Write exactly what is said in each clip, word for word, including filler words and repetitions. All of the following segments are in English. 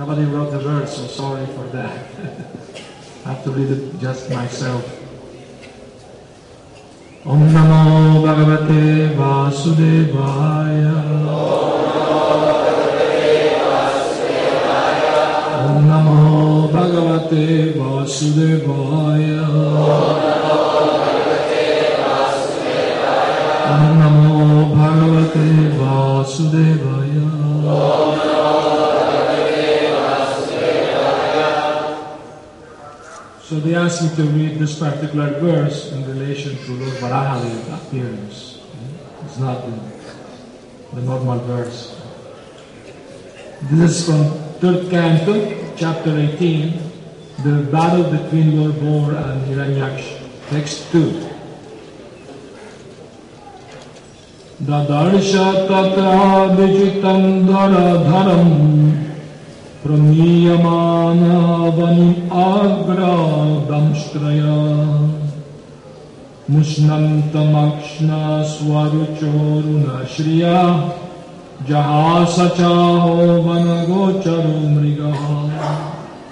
Nobody wrote the verse, so sorry for that. I have to read it just myself. Om Namo Bhagavate Vasudevaya. Om Namo Bhagavate Vasudevaya. Om Namo Bhagavate Vasudevaya. So they asked me to read this particular verse in relation to Lord Varaha's appearance. It's not the, the normal verse. This is from third Canto, chapter eighteen, the battle between Lord Bor and Hiranyaksha. Text two. Dadarsha tatra vijitam dharadharam Pramiyamana vanim agra damstraya Mushnantamakshna swaruchoruna shriya Jahasachaho vanagocharu mrigaha.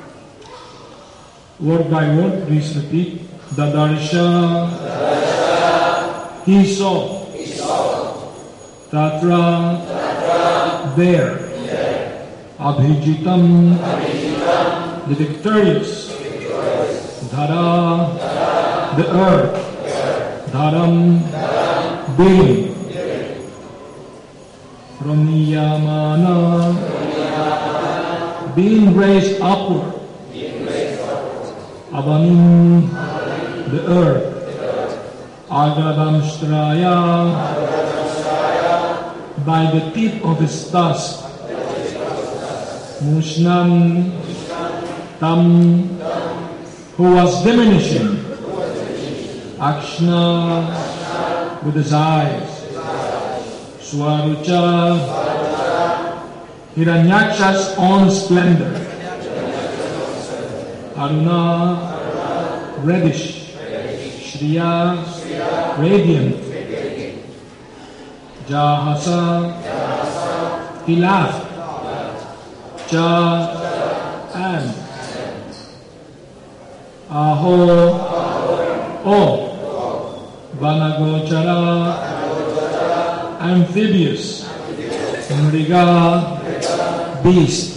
Word by word, please repeat. Dadarsha, Dadarsha. He saw, he saw. Tatra, Tatra. There, there. Abhijitam, Abhijitam. The victorious, victorious. Dhara, Dhara. The earth, the earth. Dharam, Dharam. Being. Praniyamana, being raised upward. Avanim, the earth. Agradamstraya, by the tip of his tusk. Mushnam, tam, who was diminishing. Akshna, with his eyes. Swarucha, Hiranyaksha's own splendor. Aruna, reddish. Shriya, radiant. Jahasa, he laughed. Cha, and. Aho, oh. Vanagochara, amphibious. Mriga, beast.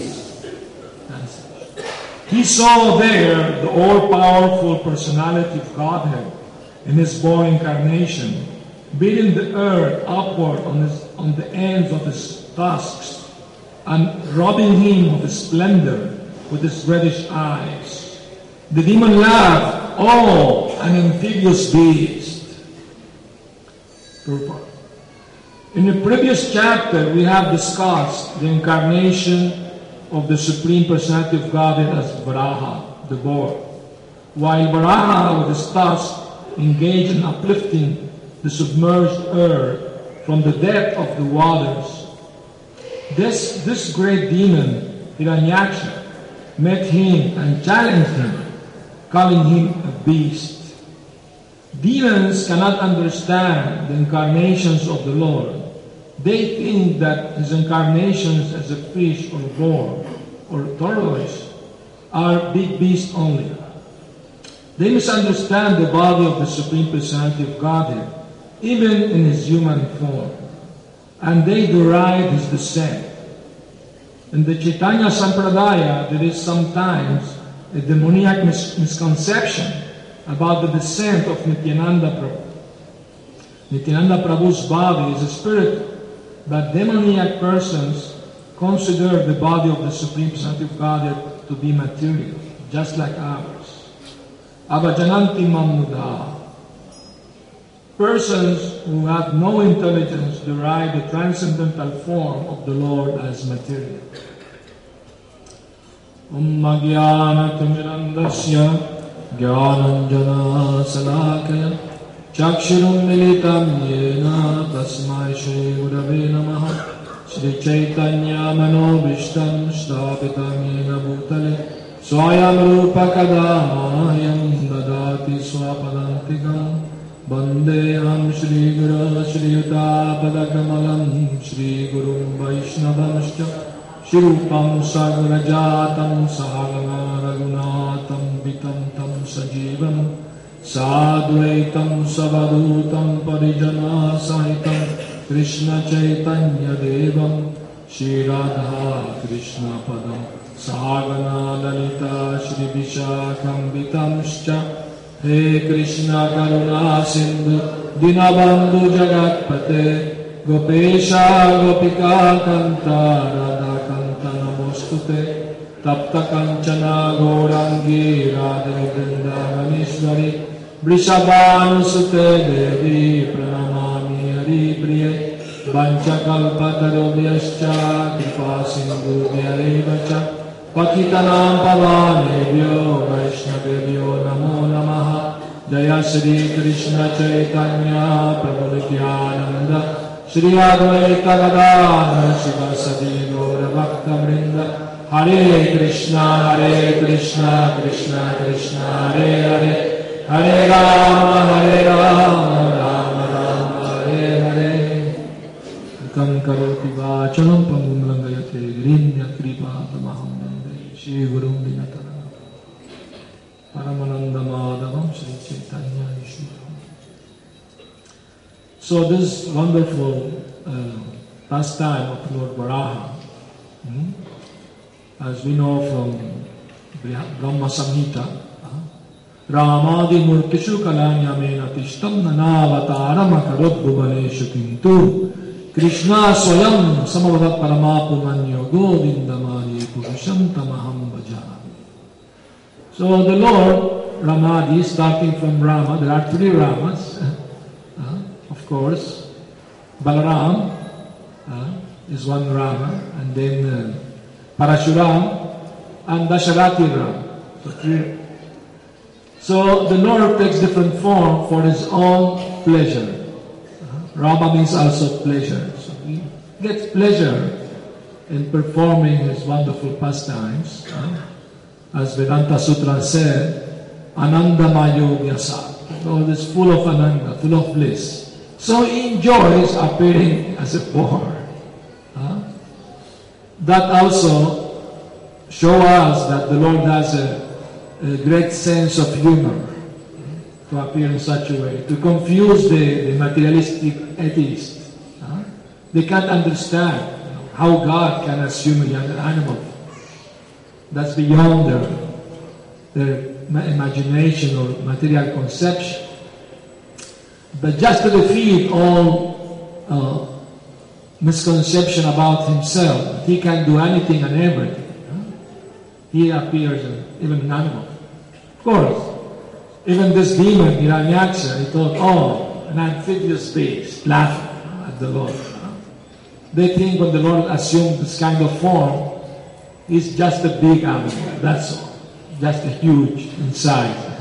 He saw there the all-powerful personality of Godhead in his born incarnation, beating the earth upward on, his, on the ends of his tusks and robbing him of his splendor with his reddish eyes. The demon laughed, oh, an amphibious beast. Purport. In the previous chapter, we have discussed the incarnation of the Supreme Personality of Godhead as Varaha, the boar. While Varaha, with his tusk, engaged in uplifting the submerged earth from the depth of the waters, this, this great demon, Hiranyaksha, met him and challenged him, calling him a beast. Demons cannot understand the incarnations of the Lord. They think that his incarnations as a fish or boar or tortoise are big beasts only. They misunderstand the body of the Supreme Personality of Godhead, even in his human form, and they deride his descent. In the Chaitanya Sampradaya, there is sometimes a demoniac mis misconception about the descent of Nityananda Prabhu. Nityananda Prabhu's body is a spirit, but demoniac persons consider the body of the Supreme Personality of Godhead to be material, just like ours. Avajananti Mamuda. Persons who have no intelligence deride the transcendental form of the Lord as material. Om Magyana Timirandasya Gyananjana Salakaya Chakshurum Militam Yena Tasmai Shri Gurave Namaha Shri Chaitanya Manobishtam Shtapitam Yena Bhutale Swayam Rupa Kadamayam Dadati Swapadantikam Bandeham Shri Guru Shri Yuta Padakamalam Shri Gurum Vaishnavamshcha Shirupam Sagrajatam Sahagana Raghunatam Vitam Tam Sajivam Sadvaitam Savadutam Parijana Sahitam Krishna Chaitanya Devam Shri Radha Krishna Padam Sahagana Lalita Shri Vishakam Vitamscha He Krishna Karuna Sindhu Dinabandhu Jagatpate Gopesha Gopika Kanta Radha Kanta Namostute Tapta Kanchana Gaurangi Radha Vrindavaneshwari Vrishabhanusute Devi Pranamami Hari Priye Vanchakalpatarobhyascha Kripa Sindhubhyarevacha Patitanam Pavanebhyo Vaishnavebhyo Namo Namaha Jaya Shri Krishna Chaitanya Prabhu Nityananda Shri Advaita Gadadhara Shivasadi Gaura Bhakta Vrinda Hare Krishna Hare Krishna Krishna Krishna Hare Hare Hare Rama Hare Rama Rama Rama Hare Hare Ekam karoti vachalam pangum langayate girinya kripa tamaham vande Shri Gurum Dinatana Paramananda Madhavam Shri Chaitanya Ishwaram. So this wonderful uh, pastime of Lord Varaha, hmm, as we know from Brahma Samhita, Ramadi Murtishu Kalanyamena Tishtam Nanavataram Akarod Bhuvaneshu Kintu Krishna Swayam Samavadat Paramapumanyo Govindamani Purusham Tamaham Bhajami. So the Lord Ramadi, starting from Rama, there are three Ramas, uh, of course. Balaram uh, is one Rama, and then uh, Parashuram and Dasharati Ram. So three. So the Lord takes different form for His own pleasure. Uh, Rama means also pleasure. So He gets pleasure in performing His wonderful pastimes. Uh, as Vedanta Sutra said, Anandamayo Vyasa. God is full of Ananda, full of bliss. So He enjoys appearing as a boar. Uh, that also shows us that the Lord has a a great sense of humor to appear in such a way, to confuse the, the materialistic atheists. Huh? They can't understand you know, how God can assume a young animal. That's beyond their, their imagination or material conception. But just to defeat all uh, misconception about Himself, He can do anything and everything. Huh? He appears in, even an animal. Of course, even this demon, Hiranyaksha, he thought, oh, an amphibious beast, laughing at the Lord. They think when the Lord assumed this kind of form, He's just a big animal, that's all. Just a huge in size.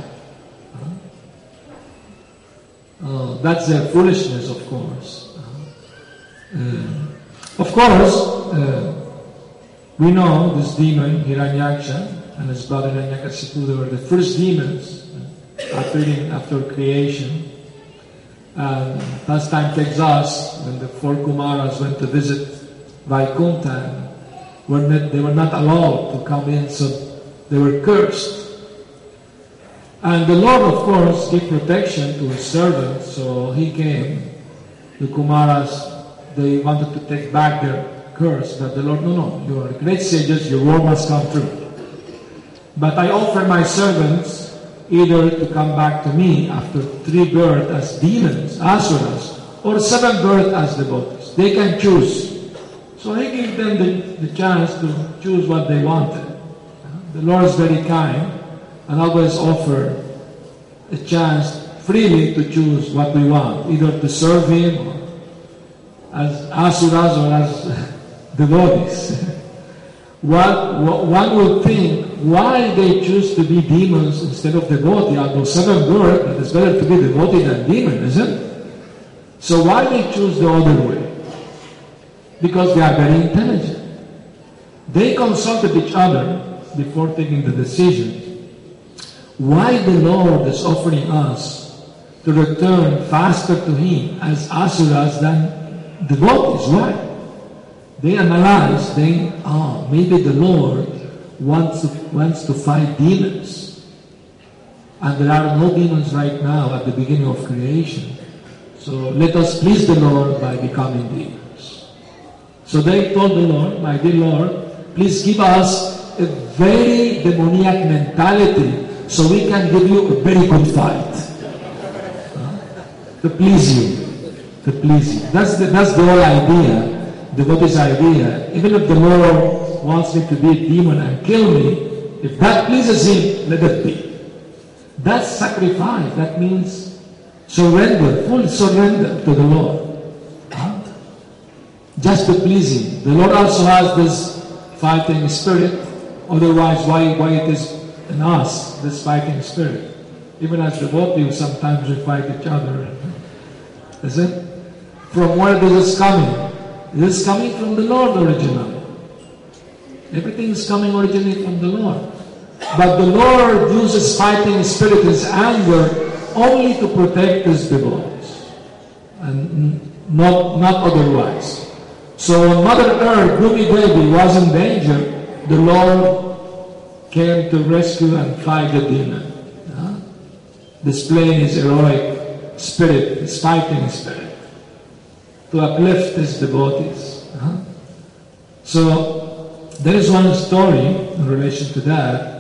Uh, that's their foolishness, of course. Uh, of course, uh, we know this demon, Hiranyaksha, and his brother Hiranyakashipu, they were the first demons appearing after creation. And last time takes us when the four Kumaras went to visit Vaikuntha, when they were not allowed to come in, so they were cursed. And the Lord, of course, gave protection to His servants, so He came. The Kumaras, they wanted to take back their curse, but the Lord, no, no, you are great sages, your word must come true. But I offer my servants either to come back to me after three births as demons, asuras, or seven births as devotees. They can choose. So He gave them the, the chance to choose what they wanted. The Lord is very kind and always offer a chance freely to choose what we want, either to serve Him or as asuras or as devotees. What, what one would think, why they choose to be demons instead of devotee? Although seven births, but it's better to be devotee than demon, isn't it? So why they choose the other way? Because they are very intelligent. They consulted each other before taking the decision. Why the Lord is offering us to return faster to Him as asuras than devotees? Why? they analyzed, they, ah, maybe the Lord wants to, wants to fight demons. And there are no demons right now at the beginning of creation. So let us please the Lord by becoming demons. So they told the Lord, my dear Lord, please give us a very demoniac mentality so we can give you a very good fight. Huh? To please you. To please you. That's the, that's the whole idea. Devotee's idea. Even if the Lord wants me to be a demon and kill me, if that pleases Him, let it be. That's sacrifice. That means surrender, full surrender to the Lord. Huh? Just to please Him. The Lord also has this fighting spirit. Otherwise, why, why it is in us, this fighting spirit? Even as devotees, sometimes we fight each other. Is it? From where this is coming? It is coming from the Lord originally. Everything is coming originally from the Lord. But the Lord uses fighting spirit, His anger, only to protect His devotees. And not, not otherwise. So when Mother Earth, Bhumi Devi, was in danger, the Lord came to rescue and fight the demon. Uh, displaying His heroic spirit, His fighting spirit, to uplift His devotees. Uh-huh. So, there is one story in relation to that.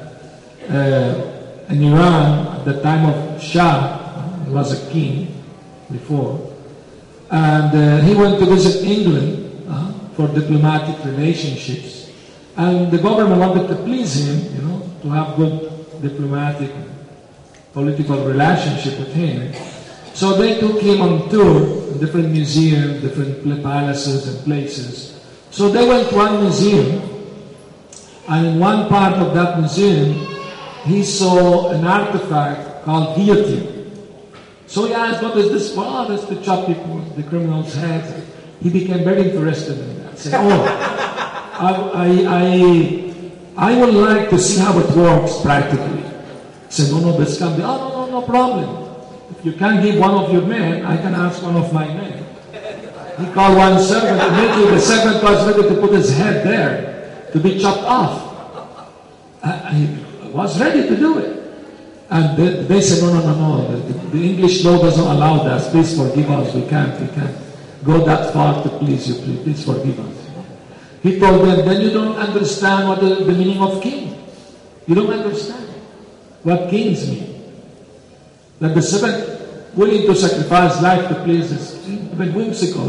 Uh, in Iran, at the time of Shah, he was a king before, and uh, he went to visit England uh, for diplomatic relationships. And the government wanted to please him, you know, to have good diplomatic, political relationship with him. So they took him on tour in different museums, different palaces and places. So they went to one museum, and in one part of that museum, he saw an artifact called guillotine. So he asked, what is this for? Oh, that's to chop people, the criminals' heads. He became very interested in that. Said, oh, I, I, I, I would like to see how it works practically. He said, no, no, this can be, oh, no, no, no problem. If you can't give one of your men, I can ask one of my men. He called one servant, immediately the servant was ready to put his head there to be chopped off. Uh, he was ready to do it. And they, they said, no, no, no, no, the, the English law doesn't allow that. Please forgive us, we can't, we can't go that far to please you, please, please forgive us. He told them, then you don't understand what the, the meaning of king. You don't understand what kings mean. That the servant willing to sacrifice life to please his even whimsical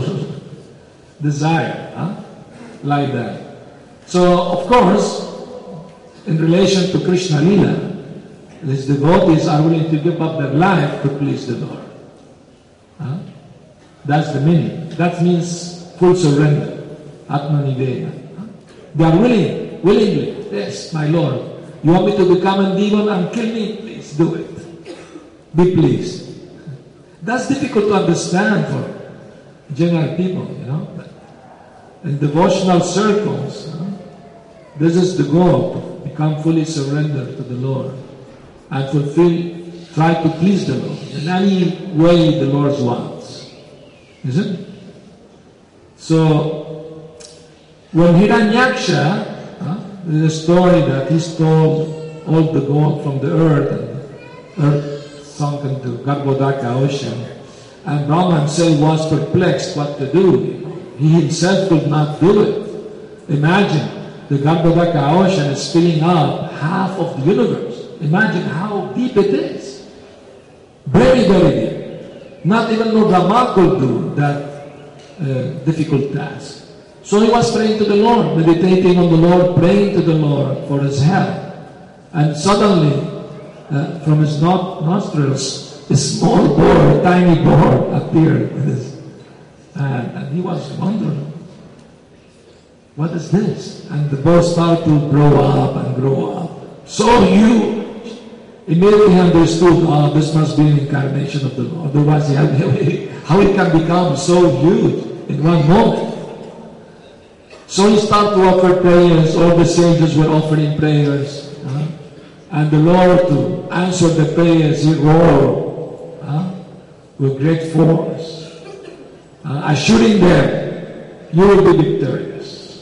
desire, huh? Like that. So, of course, in relation to Krishna Lila, his devotees are willing to give up their life to please the Lord. Huh? That's the meaning. That means full surrender. Atmanivena. Huh? They are willing, willingly. Yes, my Lord. You want me to become a demon and kill me? Please do it. Be pleased. That's difficult to understand for general people, you know. In devotional circles, huh? This is the goal, to become fully surrendered to the Lord and fulfill, try to please the Lord in any way the Lord wants. Isn't it? So, when Hiranyaksha, huh, there's a story that he stole all the gold from the earth, and the earth sunk into Garbhodaka ocean, and Brahma himself was perplexed what to do. He himself could not do it. Imagine, the Garbhodaka ocean is filling up half of the universe. Imagine how deep it is. Very, very deep. Not even Lord Brahma could do that uh, difficult task. So he was praying to the Lord, meditating on the Lord, praying to the Lord for his help. And suddenly, uh, from his nostrils, a small boar, a tiny boar appeared. And, and he was wondering, what is this? And the boar started to grow up and grow up. So huge. Immediately he understood, oh, this must be an incarnation of the Lord. Otherwise, he had, how it can become so huge in one moment. So he started to offer prayers. All the sages were offering prayers. Uh, and the Lord, to answer the prayers, he roared uh, with great force, uh, assuring them, you will be victorious.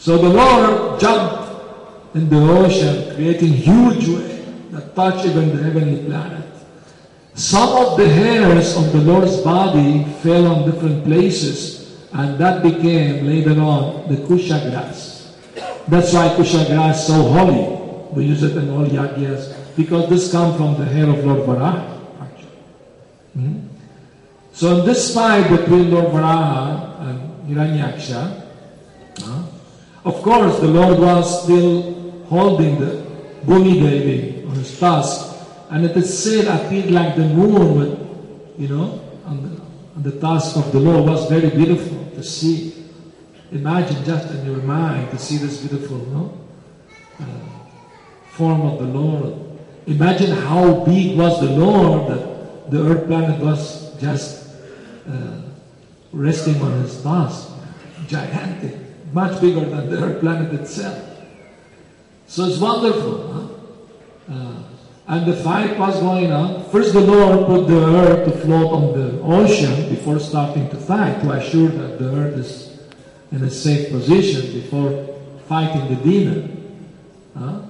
So the Lord jumped in the ocean, creating huge waves that touch even the heavenly planet. Some of the hairs of the Lord's body fell on different places, and that became later on the kusha grass. That's why kusha grass is so holy. We use it in all yagyas because this comes from the hair of Lord Varaha. Actually. Hmm? So in this fight between Lord Varaha and Hiranyaksha, uh, of course the Lord was still holding the Bhumi Devi on his tusk, and it is said appeared like the moon with, you know, on the, on the tusk of the Lord. Was very beautiful to see. Imagine just in your mind to see this beautiful, no, uh, form of the Lord. Imagine how big was the Lord that the earth planet was just uh, resting on his tusk. Gigantic, much bigger than the earth planet itself. So it's wonderful. Huh? Uh, and the fight was going on. First the Lord put the earth to float on the ocean before starting to fight, to assure that the earth is in a safe position before fighting the demon. Huh?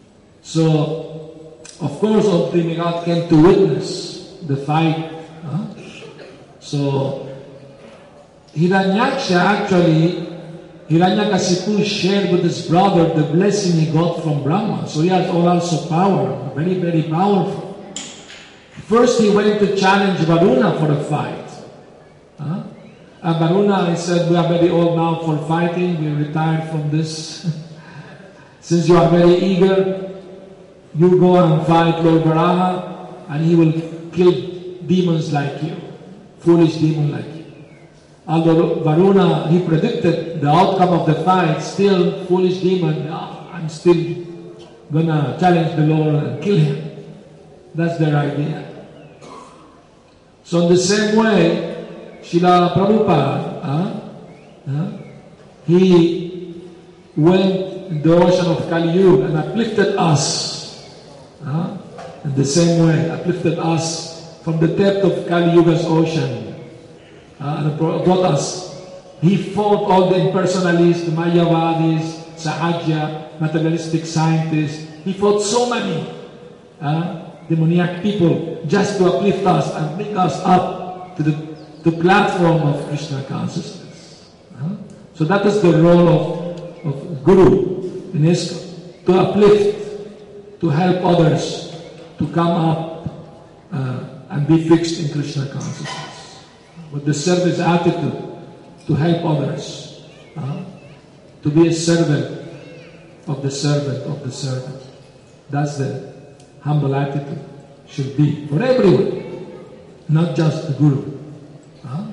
So, of course, all the demigod came to witness the fight. Huh? So, Hiranyaksha actually, Hiranyakasipu shared with his brother the blessing he got from Brahma. So he has also power, very, very powerful. First he went to challenge Varuna for a fight. Huh? And Varuna, he said, we are very old now for fighting, we retired from this. Since you are very eager, you go and fight Lord Varaha, and he will kill demons like you, foolish demon like you. Although Varuna, he predicted the outcome of the fight, still foolish demon, oh, I'm still gonna challenge the Lord and kill him. That's their idea. So in the same way, Srila Prabhupada, uh, uh, he went in the ocean of Kali Yuga and uplifted us. Uh, in the same way, uplifted us from the depth of Kali Yuga's ocean. Uh, and brought us. He fought all the impersonalists, the Mayavadis, Sahajya, materialistic scientists. He fought so many uh, demoniac people just to uplift us and bring us up to the, the platform of Krishna consciousness. Uh, so that is the role of, of Guru in ISKCON, to uplift, to help others to come up uh, and be fixed in Krishna consciousness. With the service attitude, to help others, uh, to be a servant of the servant of the servant. That's the humble attitude should be for everyone, not just the Guru. Uh.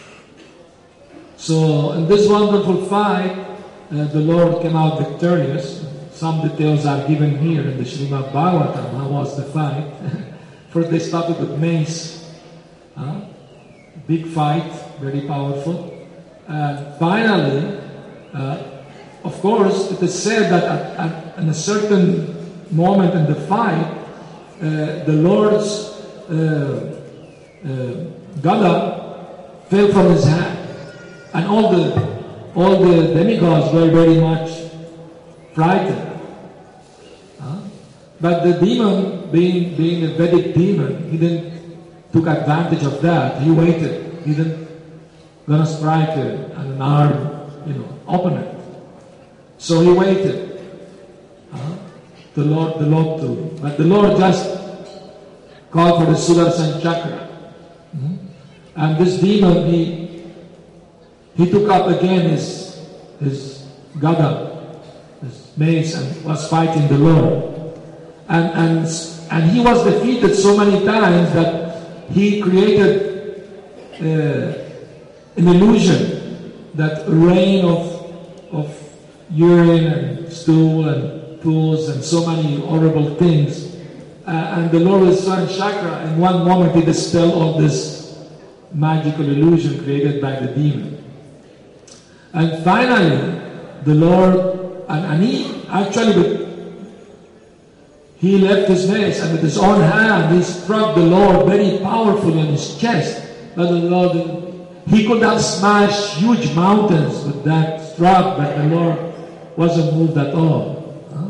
So in this wonderful fight, uh, the Lord came out victorious. Some details are given here in the Srimad Bhagavatam. How was the fight? First they started with mace. Uh, Big fight, very powerful. And finally, uh, of course, it is said that at, at, at a certain moment in the fight, uh, the Lord's uh, uh, Gada fell from his hand. And all the, all the demigods were very much frightened. Uh, but the demon, being, being a Vedic demon, he didn't took advantage of that. He waited. He didn't gonna strike a, an arm, you know, opponent. So he waited. Uh, the Lord, the Lord too. But the Lord just called for the Sudarshan Chakra. Mm-hmm. And this demon, he he took up again his his Gada, his mace, and was fighting the Lord. And and and he was defeated so many times that he created uh, an illusion that rain of, of urine and stool and pools and so many horrible things. Uh, and the Lord with Swan Chakra, in one moment he dispelled all this magical illusion created by the demon. And finally, the Lord, and, and he actually, he left his mace, and with his own hand he struck the Lord very powerfully on his chest. But the Lord, he could have smashed huge mountains with that struck, but the Lord wasn't moved at all. Huh?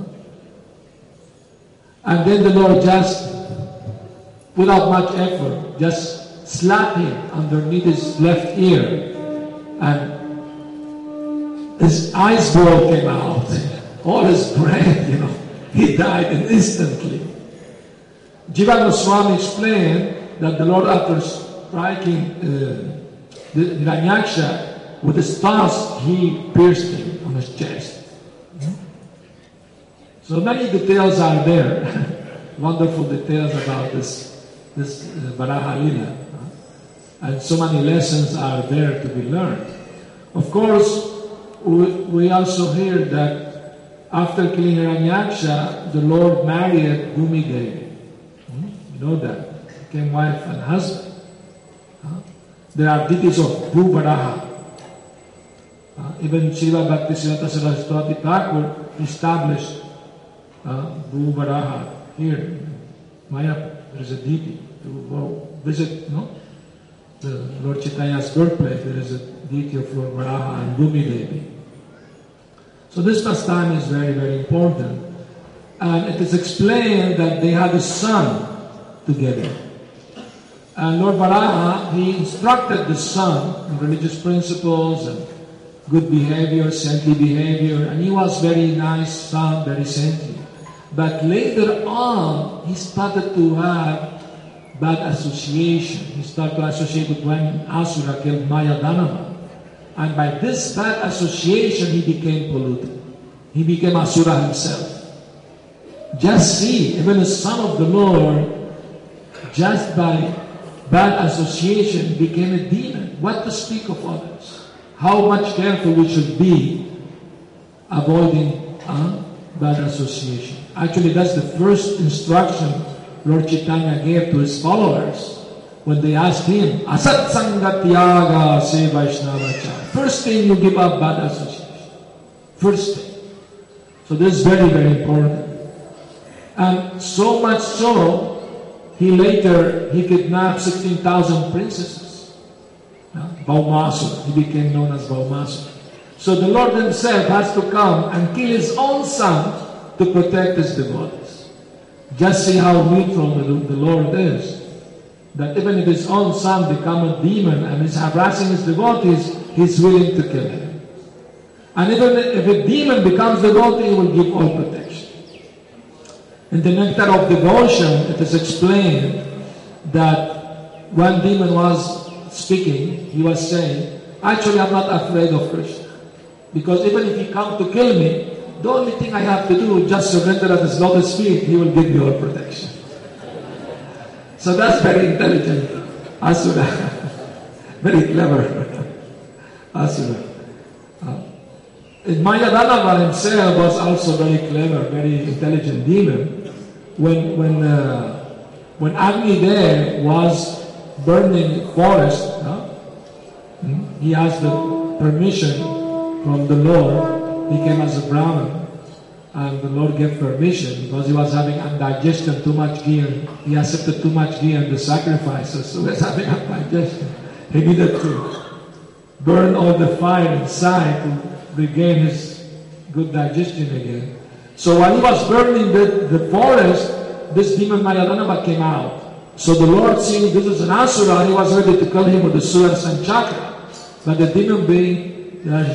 And then the Lord just, without much effort, just slapped him underneath his left ear, and his eyes ball came out. All his brain, you know, he died instantly. Jiva Goswami explained that the Lord, after striking uh, the Hiranyaksha with his tusk, he pierced him on his chest. So many details are there, wonderful details about this, this uh, Varaha Lila. And so many lessons are there to be learned. Of course, we, we also hear that after killing Hiranyaksha, the Lord married Bhumi Devi. You know that. Became wife and husband. Uh, there are deities of Bhuvaraha. Uh, even Srila Bhaktisiddhanta Saraswati Thakur established uh, Bhuvaraha here in Mayapur. There is a deity to go visit, no? The Lord Chaitanya's birthplace. There is a deity of Lord Varaha and Bhumi Devi. So this pastime is very, very important. And it is explained that they had a son together. And Lord Varaha, he instructed the son in religious principles and good behavior, saintly behavior, and he was very nice son, very saintly. But later on, he started to have bad association. He started to associate with when Asura killed Mayadanava. And by this bad association, he became polluted. He became Asura himself. Just see, even the son of the Lord, just by bad association, became a demon. What to speak of others? How much careful we should be avoiding uh, bad association. Actually, that's the first instruction Lord Chaitanya gave to his followers when they asked him, Asat Sangatyaga Se Vaishnavacha. First thing, you give up bad association. First thing. So this is very, very important. And so much so, he later, he kidnapped sixteen thousand princesses. Uh, Baumasura. He became known as Baumasura. So the Lord himself has to come and kill his own son to protect his devotees. Just see how neutral the, the Lord is. That even if his own son becomes a demon and is harassing his devotees, he's willing to kill him. And even if a demon becomes devotee, he will give all protection. In the Nectar of Devotion, it is explained that one demon was speaking, he was saying, actually I'm not afraid of Krishna. Because even if he comes to kill me, the only thing I have to do is just surrender at his lotus feet, he will give me all protection. So that's very intelligent. Asura. Very clever. Asura. Uh, Mayadanava himself was also very clever, very intelligent demon. When when uh, when Agnidev was burning forest, uh, he asked the permission from the Lord. He came as a Brahmin, and the Lord gave permission because he was having indigestion, too much ghee. He accepted too much ghee in the sacrifices, so he was having indigestion. He needed to burn all the fire inside to regain his good digestion again. So while he was burning the, the forest, this demon Mayadanava came out. So the Lord, seeing this is an Asura, he was ready to kill him with the Sudarshan Chakra. But the demon being, the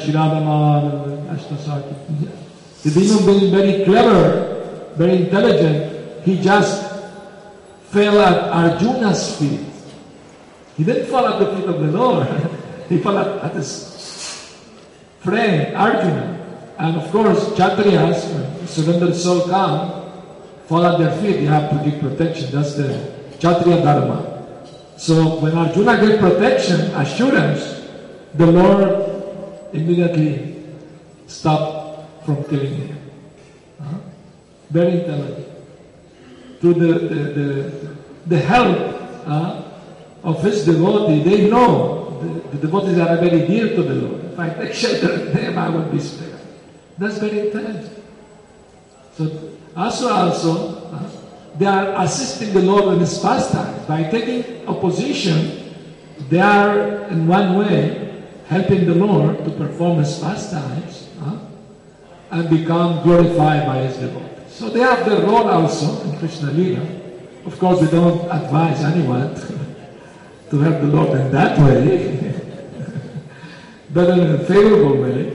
demon being very clever, very intelligent, he just fell at Arjuna's feet. He didn't fall at the feet of the Lord. He fell at, at his friend, Arjuna. And of course, Kshatriyas, when surrendered soul come, fall at their feet, you have to give protection. That's the Kshatriya Dharma. So when Arjuna gave protection, assurance, the Lord immediately stopped from killing him. Uh-huh. Very intelligent. To the, the, the, the help uh, of his devotee, they know the, the devotees are very dear to the Lord. If I take shelter in them, I will be spared. That's very intelligent. So Asura also, uh, they are assisting the Lord in his pastimes. By taking opposition, they are in one way helping the Lord to perform his pastimes. Uh, and become glorified by his devotees. So they have their role also in Krishna Lila. Of course, we don't advise anyone to, to help the Lord in that way, but in a favorable way.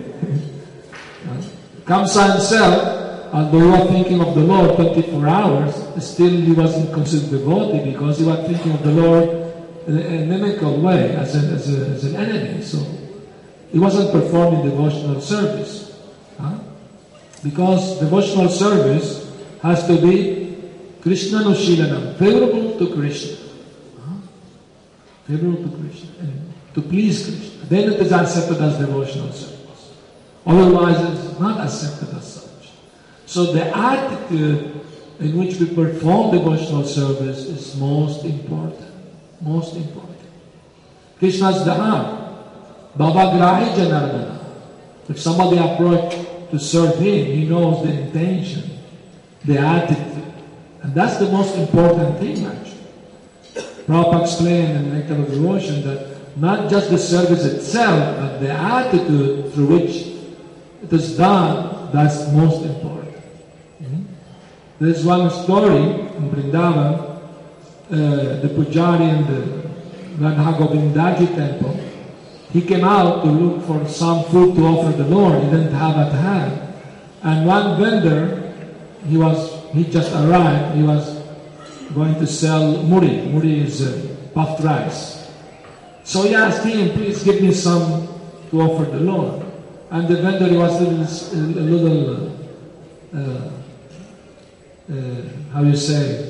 Kamsa himself, although he was thinking of the Lord twenty-four hours, still he wasn't considered devotee because he was thinking of the Lord in a inimical way, as an, as, a, as an enemy. So he wasn't performing devotional service. Huh? Because devotional service has to be Krishna Nushilanam, favorable to Krishna. Huh? Favorable to Krishna, and to please Krishna. Then it is accepted as devotional service. Otherwise, it's not accepted as such. So the attitude in which we perform devotional service is most important. Most important. Krishna is the heart. Baba Grahi Janardana. If somebody approaches to serve him, he knows the intention, the attitude. And that's the most important thing, actually. Prabhupada explained in Nectar of Devotion that not just the service itself, but the attitude through which it is done, that's most important. Mm-hmm. There's one story in Vrindavan, uh, the Pujari in the Radha Govindaji temple. He came out to look for some food to offer the Lord. He didn't have at hand. And one vendor, he was he just arrived, he was going to sell muri. Muri is uh, puffed rice. So he asked him, please give me some to offer the Lord. And the vendor, he was a little, a little uh, uh, how you say,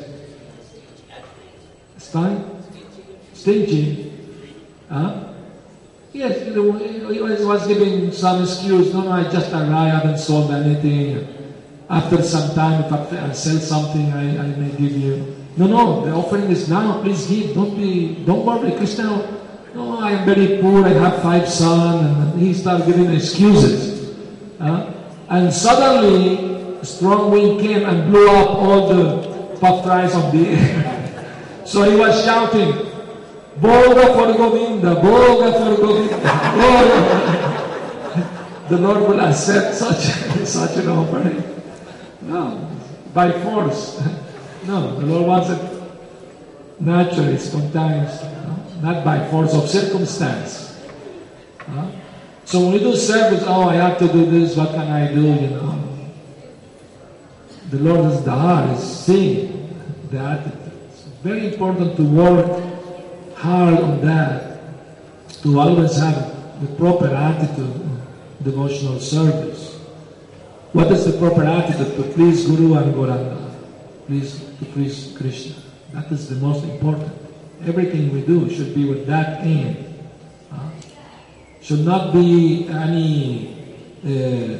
stingy? Stingy. Huh? Yes, he was giving some excuse. No, no, I just arrived, I haven't sold anything. After some time, if I sell something, I, I may give you. No, no, the offering is now, please give. Don't be, don't worry, Krishna. No, I am very poor, I have five sons, and he started giving excuses. Uh, and suddenly, a strong wind came and blew up all the puffed rice of the air. So he was shouting, Boga for Govinda, Boga for Govinda, Boga. The Lord will accept such, such an offering. No, by force. No, the Lord wants it naturally, spontaneously. Not by force of circumstance. Huh? So when we do service, oh, I have to do this, what can I do, you know? The Lord is the heart, is seeing the attitude. It's very important to work hard on that, to always have the proper attitude in devotional service. What is the proper attitude? To please Guru and Gauranga. Please, to please Krishna. That is the most important. Everything we do should be with that aim. Uh, should not be any uh,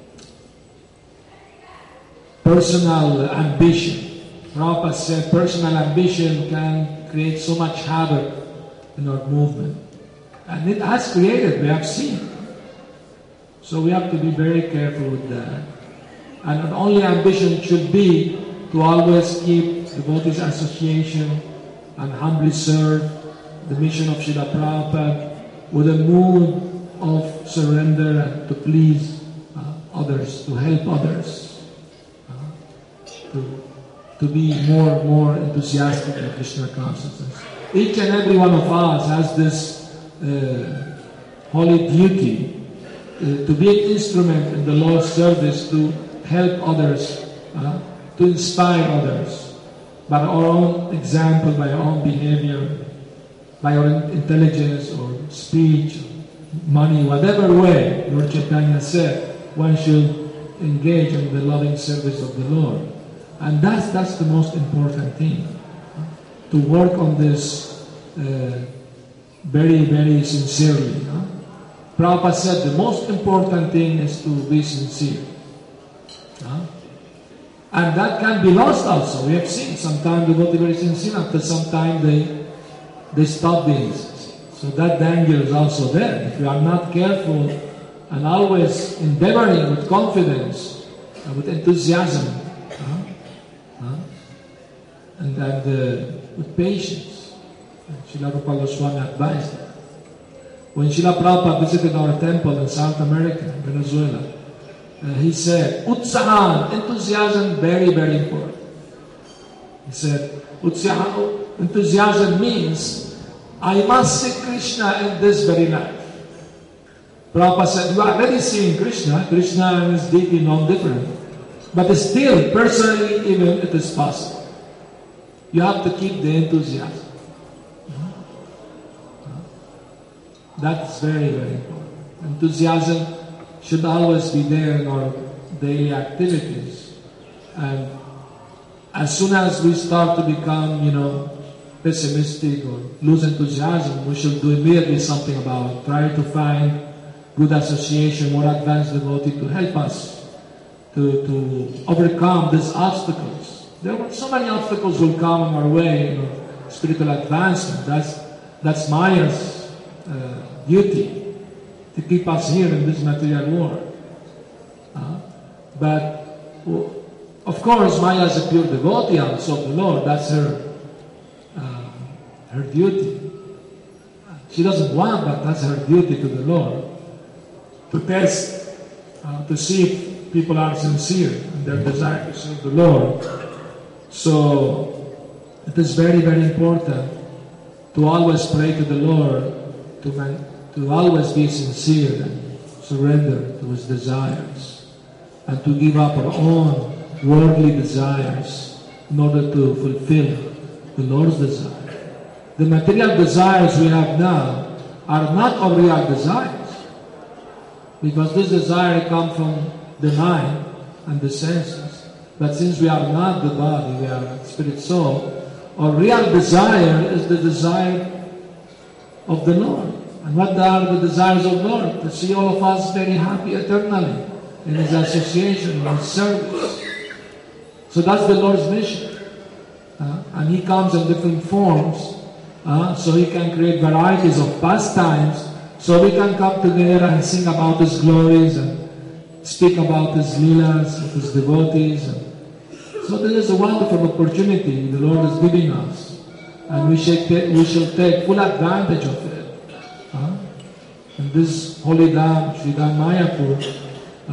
personal ambition. Prabhupada said personal ambition can create so much havoc in our movement. And it has created, we have seen. So we have to be very careful with that. And our only ambition should be to always keep devotees association and humbly serve the mission of Srila Prabhupada with a mood of surrender and to please uh, others, to help others, uh, to, to be more and more enthusiastic in Krishna consciousness. Each and every one of us has this uh, holy duty uh, to be an instrument in the Lord's service to help others, uh, to inspire others. By our own example, by our own behavior, by our intelligence or speech, money, whatever way Lord Chaitanya said, one should engage in the loving service of the Lord. And that's, that's the most important thing, to work on this uh, very, very sincerely. Huh? Prabhupada said the most important thing is to be sincere. Huh? And that can be lost also. We have seen sometimes devotees very sincere, after some time they, they stop being sincere. So that danger is also there. If you are not careful and always endeavoring with confidence, uh, with enthusiasm, uh, uh, and, and uh, with patience. Srila Rupa Goswami advised that. When Srila Prabhupada visited our temple in South America, Venezuela, uh, he said, Utsahan, enthusiasm, very, very important. He said, Utsahan, enthusiasm means, I must see Krishna in this very life. Prabhupada said, you are already seeing Krishna. Krishna and his deity not different. But still, personally, even it is possible. You have to keep the enthusiasm. That's very, very important. Enthusiasm should always be there in our daily activities. And as soon as we start to become, you know, pessimistic or lose enthusiasm, we should do immediately something about it. Try to find good association, more advanced devotee to help us to, to overcome these obstacles. There were so many obstacles will come on our way, you know, spiritual advancement. That's, that's Maya's uh, duty, to keep us here in this material world. Uh, but, well, of course, Maya is a pure devotee also of the Lord. That's her, uh, her duty. She doesn't want, but that's her duty to the Lord. To test, uh, to see if people are sincere in their desire to serve the Lord. So, it is very, very important to always pray to the Lord, to, man, to always be sincere and surrender to His desires, and to give up our own worldly desires in order to fulfill the Lord's desire. The material desires we have now are not our real desires. Because this desire comes from the mind and the senses. But since we are not the body, we are spirit soul, our real desire is the desire of the Lord. And what are the desires of the Lord? To see all of us very happy eternally in His association, in His service. So that's the Lord's mission. Uh, and He comes in different forms, uh, so He can create varieties of pastimes. So we can come together and sing about His glories and speak about His leelas, of His devotees. And so this is a wonderful opportunity the Lord is giving us. And we shall take, we shall take full advantage of it. Uh, and this holy Dham, Sridham Mayapur, uh,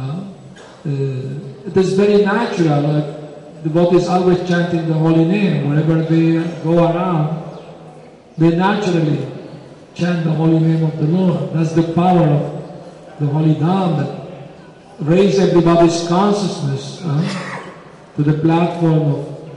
uh, it is very natural. Like devotees always chanting the holy name. Wherever they go around, they naturally chant the holy name of the Lord. That's the power of the holy Dham that raise everybody's consciousness uh, to the platform of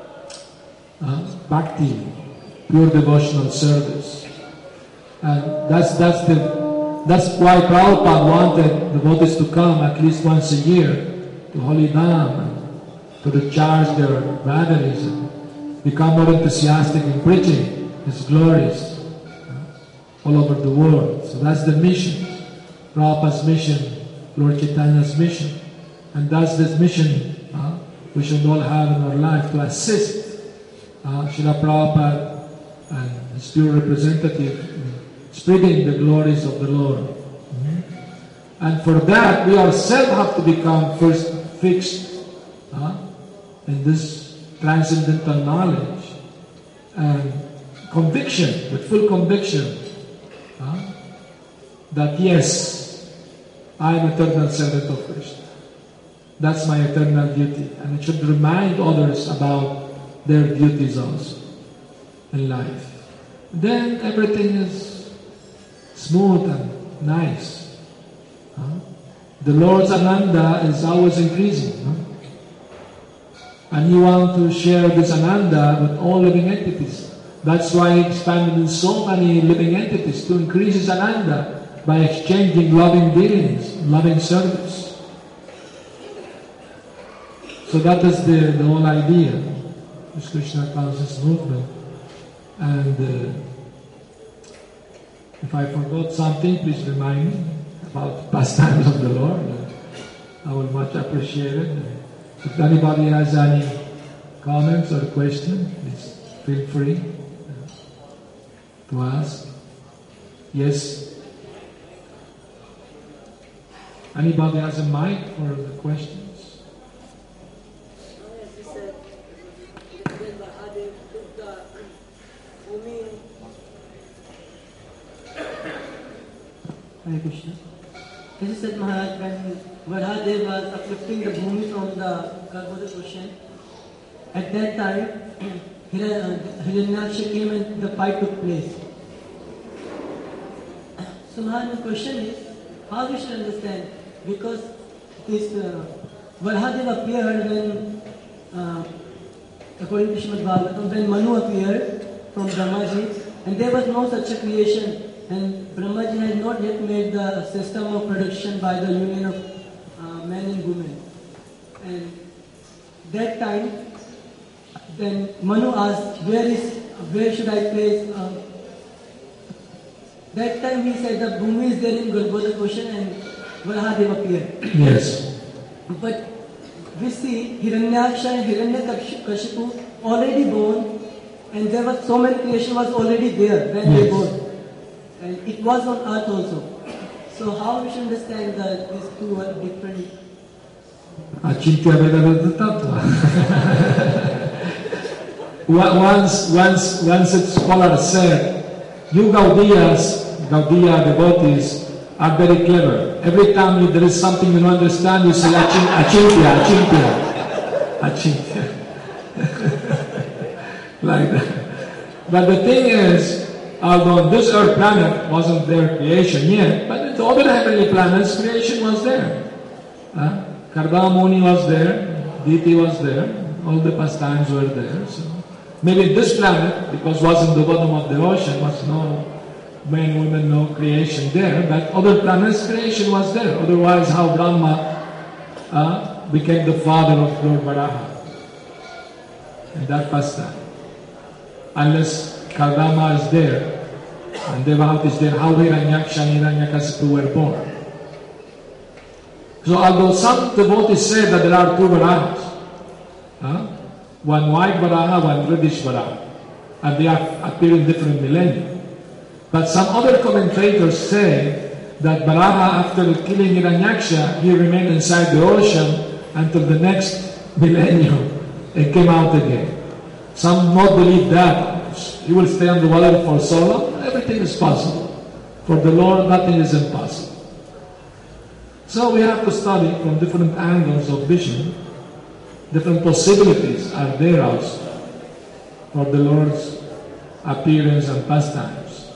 uh, bhakti, pure devotional service. And that's that's the that's why Prabhupada wanted devotees to come at least once a year to holy Dham and to recharge their batteries and become more enthusiastic in preaching His glories all over the world. So that's the mission, Prabhupada's mission, Lord Chaitanya's mission. And that's this mission uh, we should all have in our life, to assist uh, Srila Prabhupada and his pure representative in spreading the glories of the Lord. Mm-hmm. And for that, we ourselves have to become first fixed uh, in this transcendental knowledge and conviction, with full conviction, Uh, that yes, I am eternal servant of Krishna. That's my eternal duty. And it should remind others about their duties also in life. Then everything is smooth and nice. Uh, the Lord's Ananda is always increasing. No? And He wants to share this Ananda with all living entities. That's why He expanded in so many living entities, to increase His Ananda by exchanging loving dealings, loving service. So that is the, the whole idea, this Krishna conscious movement. And uh, if I forgot something, please remind me about pastimes of the Lord. I will much appreciate it. If anybody has any comments or questions, please feel free to ask. Yes? Anybody has a mic for the questions? Hare Krishna. As you said, Maharaj, when Varahadev was uplifting the bhumi from the Garbhoda ocean, at that time, Hiranyaksha came and the fight took place. So Maharaj, my question is, how we should understand? Because this uh, Varahadev appeared when, uh, according to Srimad Bhagavatam, when Manu appeared from Brahmaji, and there was no such a creation. And Brahmaji had not yet made the system of production by the union of uh, men and women. And that time, then Manu asked, where is, where should I place? Uh, that time he said the Bhumi is there in Garbhoda ocean and Varahadev appeared. Yes. But we see Hiranyaksha and Hiranyakashipu already born, and there was so many creation was already there when yes. they born. And it was on earth also. So how we should understand that these two are different? Achintya Vedanta Tattva. once, once, once a scholar said, you Gaudiyas, Gaudiya devotees, are very clever. Every time you, there is something you don't understand, you say Achintya, Achintya, Achintya. Like that. But the thing is, although this earth planet wasn't their creation yet, but in the other heavenly planets, creation was there. Uh, Kardama Muni was there, Diti was there, all the pastimes were there. So maybe this planet, because it was in the bottom of the ocean, was no men, women, no creation there, but other planets, creation was there. Otherwise, how Brahma uh, became the father of Lord Varaha in that pastime? Unless Kardama is there, and Devahut is there, how Hiranyaksha and Hiranyakasipu were born. So although some devotees say that there are two Varahas, huh? one white Varaha, one reddish Varaha, and they are, appear in different millennia. But some other commentators say that Varaha, after killing Hiranyaksha, he remained inside the ocean until the next millennium and came out again. Some not believe that. He will stay on the water for so long. Everything is possible. For the Lord, nothing is impossible. So we have to study from different angles of vision. Different possibilities are there also for the Lord's appearance and pastimes.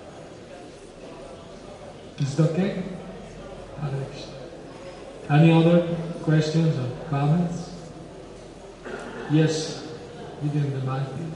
Is it okay? Alex? Any other questions or comments? Yes, give him the mic, please.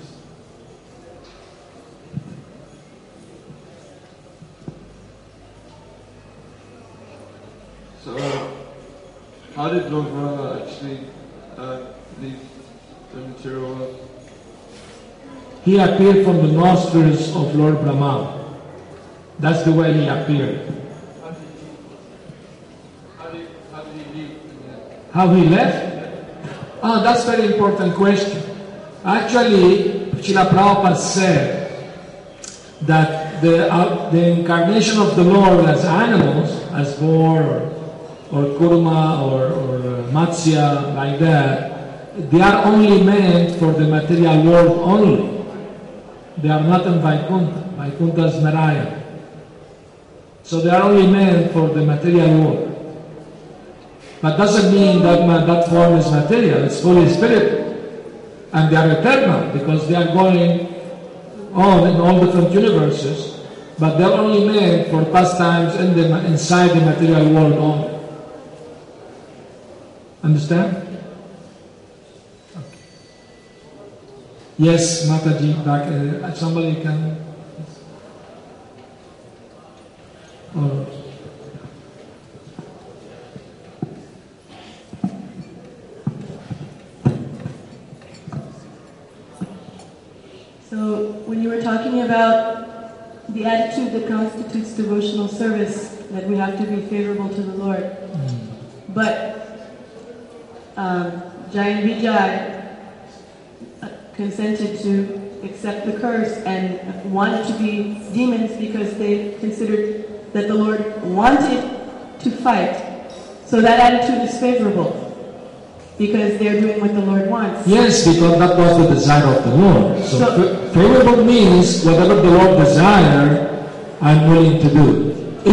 So, how did Lord Brahma actually uh, leave the material world? He appeared from the nostrils of Lord Brahma. That's the way he appeared. How did he, how did, how did he leave? How he left? Ah, that's a very important question. Actually, Srila Prabhupada said that the, uh, the incarnation of the Lord as animals, as boar or or kurma or, or uh, matsya, like that, they are only meant for the material world only. They are not in Vaikuntha. Vaikuntha is Narayana. So they are only meant for the material world. But doesn't mean that ma- that form is material. It's fully spiritual. And they are eternal because they are going on in all different universes. But they are only meant for pastimes in the, inside the material world only. Understand? Okay. Yes, Mataji, back, uh, somebody can. Or, so, when you were talking about the attitude that constitutes devotional service, that we have to be favorable to the Lord, mm. but Um, Jai and Vijay consented to accept the curse and wanted to be demons because they considered that the Lord wanted to fight. So that attitude is favorable because they're doing what the Lord wants. Yes, because that was the desire of the Lord. So, so favorable means whatever the Lord desires, I'm willing to do. Even if He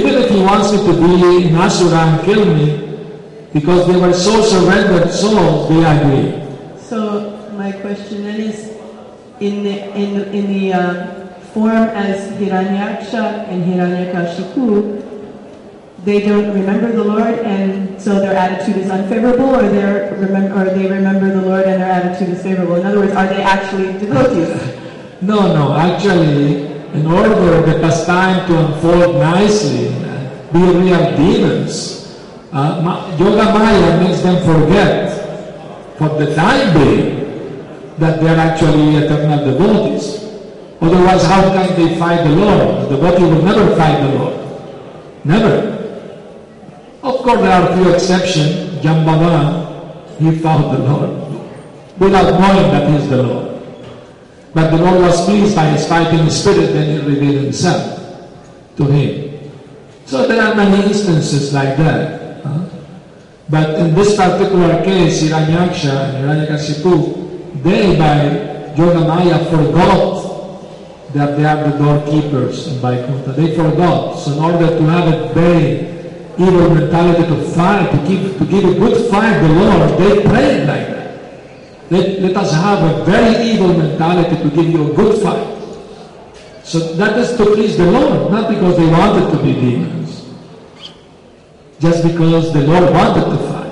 wants me to be in Asura and kill me, because they were so surrendered souls, they agree. So my question then is, in the in the, in the uh, form as Hiranyaksha and Hiranyakashipu, they don't remember the Lord, and so their attitude is unfavorable, or they remember, or they remember the Lord and their attitude is favorable. In other words, are they actually devotees? No, no. Actually, in order for the pastime to unfold nicely, uh, be real demons, uh, Yoga Maya makes them forget, for the time being, that they are actually eternal devotees. Otherwise, how can they fight the Lord? The devotee will never fight the Lord. Never. Of course, there are a few exceptions. Jambavan, he fought the Lord without knowing that he is the Lord. But the Lord was pleased by his fighting spirit, then he revealed himself to him. So there are many instances like that. Huh? But in this particular case, Hiranyaksha and Hiranyakashipu, they, by Yoga Maya, forgot that they are the doorkeepers in Vaikuntha. They forgot. So in order to have a very evil mentality to fight, to give, to give a good fight to the Lord, they prayed like that. Let, let us have a very evil mentality to give you a good fight. So that is to please the Lord, not because they wanted to be demons. Just because the Lord wanted to fight.